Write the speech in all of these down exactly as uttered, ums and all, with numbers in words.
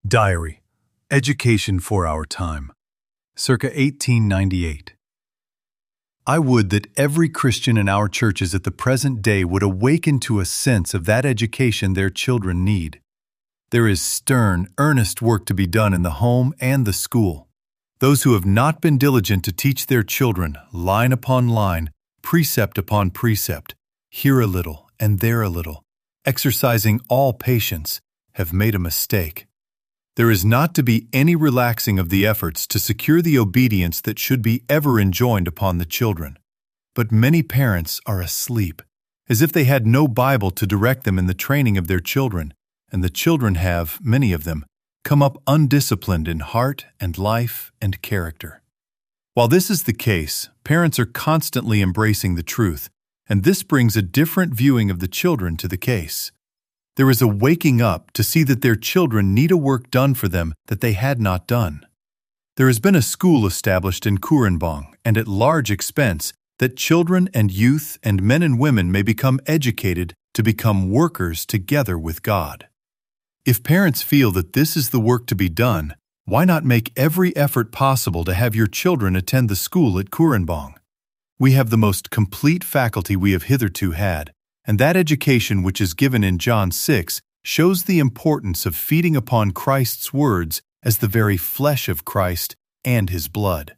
Diary. Education for Our Time. Circa eighteen ninety-eight. I would that every Christian in our churches at the present day would awaken to a sense of that education their children need. There is stern, earnest work to be done in the home and the school. Those who have not been diligent to teach their children, line upon line, precept upon precept, here a little and there a little, exercising all patience, have made a mistake. There is not to be any relaxing of the efforts to secure the obedience that should be ever enjoined upon the children. But many parents are asleep, as if they had no Bible to direct them in the training of their children, and the children have, many of them, come up undisciplined in heart and life and character. While this is the case, parents are constantly embracing the truth, and this brings a different viewing of the children to the case. There is a waking up to see that their children need a work done for them that they had not done. There has been a school established in Koornbong, and at large expense, that children and youth and men and women may become educated to become workers together with God. If parents feel that this is the work to be done, why not make every effort possible to have your children attend the school at Koornbong? We have the most complete faculty we have hitherto had, and that education which is given in John six shows the importance of feeding upon Christ's words as the very flesh of Christ and His blood.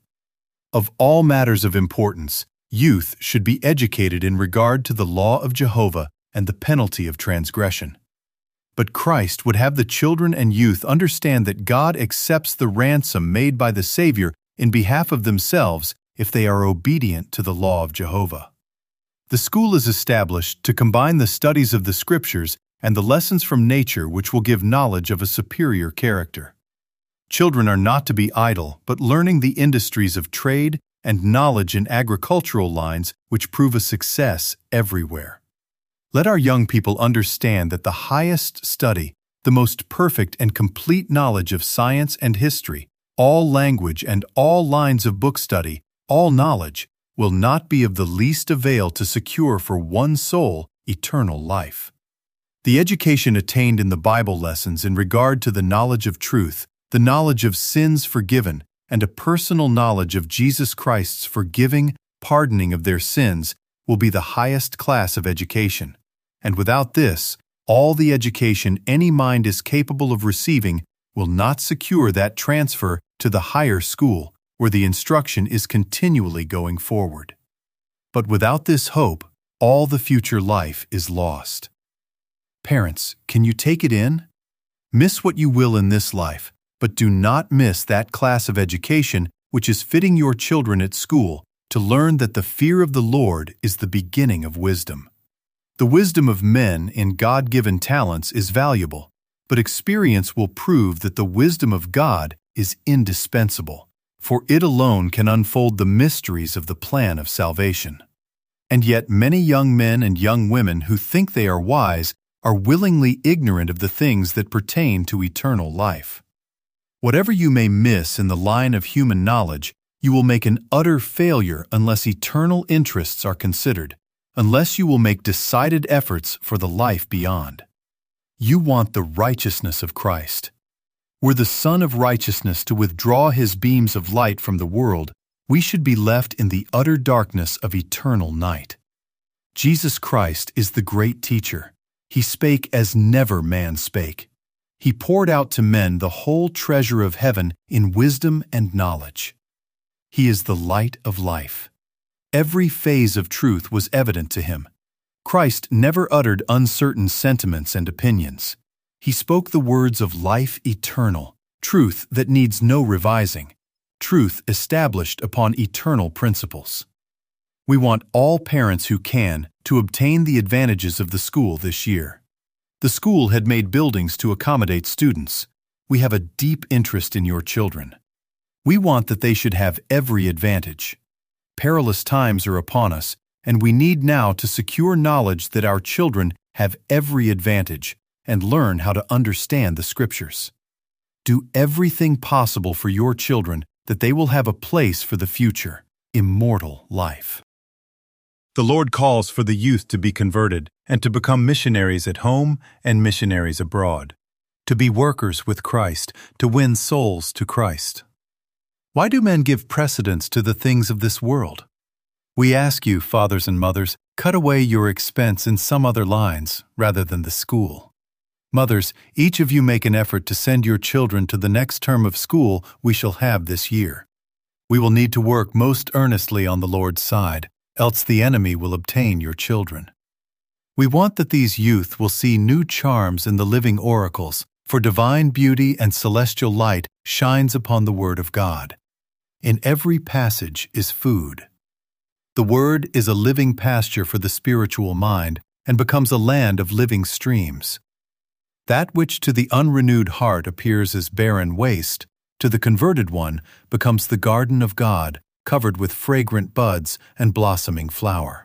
Of all matters of importance, youth should be educated in regard to the law of Jehovah and the penalty of transgression. But Christ would have the children and youth understand that God accepts the ransom made by the Savior in behalf of themselves if they are obedient to the law of Jehovah. The school is established to combine the studies of the Scriptures and the lessons from nature which will give knowledge of a superior character. Children are not to be idle, but learning the industries of trade and knowledge in agricultural lines which prove a success everywhere. Let our young people understand that the highest study, the most perfect and complete knowledge of science and history, all language and all lines of book study, all knowledge, will not be of the least avail to secure for one soul eternal life. The education attained in the Bible lessons in regard to the knowledge of truth, the knowledge of sins forgiven, and a personal knowledge of Jesus Christ's forgiving, pardoning of their sins will be the highest class of education. And without this, all the education any mind is capable of receiving will not secure that transfer to the higher school, where the instruction is continually going forward. But without this hope, all the future life is lost. Parents, can you take it in? Miss what you will in this life, but do not miss that class of education which is fitting your children at school to learn that the fear of the Lord is the beginning of wisdom. The wisdom of men in God-given talents is valuable, but experience will prove that the wisdom of God is indispensable, for it alone can unfold the mysteries of the plan of salvation. And yet many young men and young women who think they are wise are willingly ignorant of the things that pertain to eternal life. Whatever you may miss in the line of human knowledge, you will make an utter failure unless eternal interests are considered, unless you will make decided efforts for the life beyond. You want the righteousness of Christ. Were the Son of Righteousness to withdraw His beams of light from the world, we should be left in the utter darkness of eternal night. Jesus Christ is the great teacher. He spake as never man spake. He poured out to men the whole treasure of heaven in wisdom and knowledge. He is the light of life. Every phase of truth was evident to Him. Christ never uttered uncertain sentiments and opinions. He spoke the words of life eternal, truth that needs no revising, truth established upon eternal principles. We want all parents who can to obtain the advantages of the school this year. The school had made buildings to accommodate students. We have a deep interest in your children. We want that they should have every advantage. Perilous times are upon us, and we need now to secure knowledge that our children have every advantage and learn how to understand the Scriptures. Do everything possible for your children that they will have a place for the future, immortal life. The Lord calls for the youth to be converted and to become missionaries at home and missionaries abroad. to be workers with Christ, to win souls to Christ. Why do men give precedence to the things of this world? We ask you, fathers and mothers, cut away your expense in some other lines rather than the school. Mothers, each of you make an effort to send your children to the next term of school we shall have this year. We will need to work most earnestly on the Lord's side, else the enemy will obtain your children. We want that these youth will see new charms in the living oracles, for divine beauty and celestial light shines upon the Word of God. In every passage is food. The Word is a living pasture for the spiritual mind and becomes a land of living streams. That which to the unrenewed heart appears as barren waste, to the converted one becomes the garden of God, covered with fragrant buds and blossoming flower.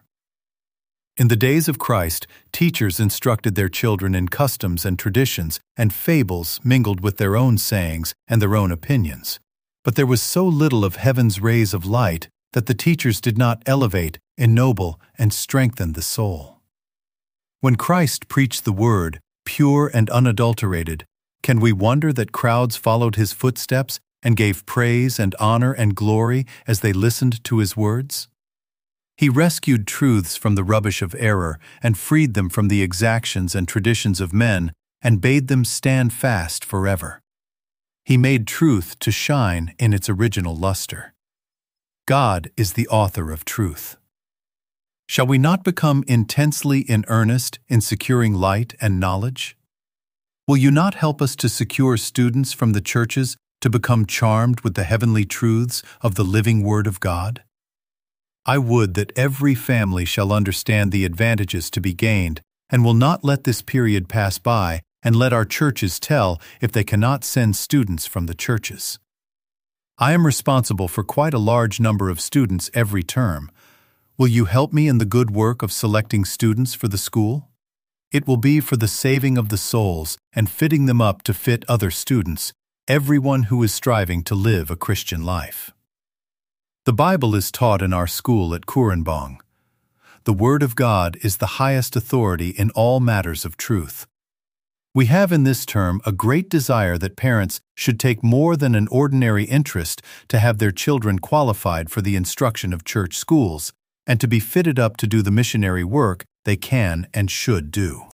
In the days of Christ, teachers instructed their children in customs and traditions and fables mingled with their own sayings and their own opinions. But there was so little of heaven's rays of light that the teachers did not elevate, ennoble, and strengthen the soul. When Christ preached the Word, pure and unadulterated, can we wonder that crowds followed his footsteps and gave praise and honor and glory as they listened to his words? He rescued truths from the rubbish of error and freed them from the exactions and traditions of men and bade them stand fast forever. He made truth to shine in its original luster. God is the author of truth. Shall we not become intensely in earnest in securing light and knowledge? Will you not help us to secure students from the churches to become charmed with the heavenly truths of the living Word of God? I would that every family shall understand the advantages to be gained, and will not let this period pass by, and let our churches tell if they cannot send students from the churches. I am responsible for quite a large number of students every term. Will you help me in the good work of selecting students for the school? It will be for the saving of the souls and fitting them up to fit other students, everyone who is striving to live a Christian life. The Bible is taught in our school at Kurenbong. The Word of God is the highest authority in all matters of truth. We have in this term a great desire that parents should take more than an ordinary interest to have their children qualified for the instruction of church schools and to be fitted up to do the missionary work they can and should do.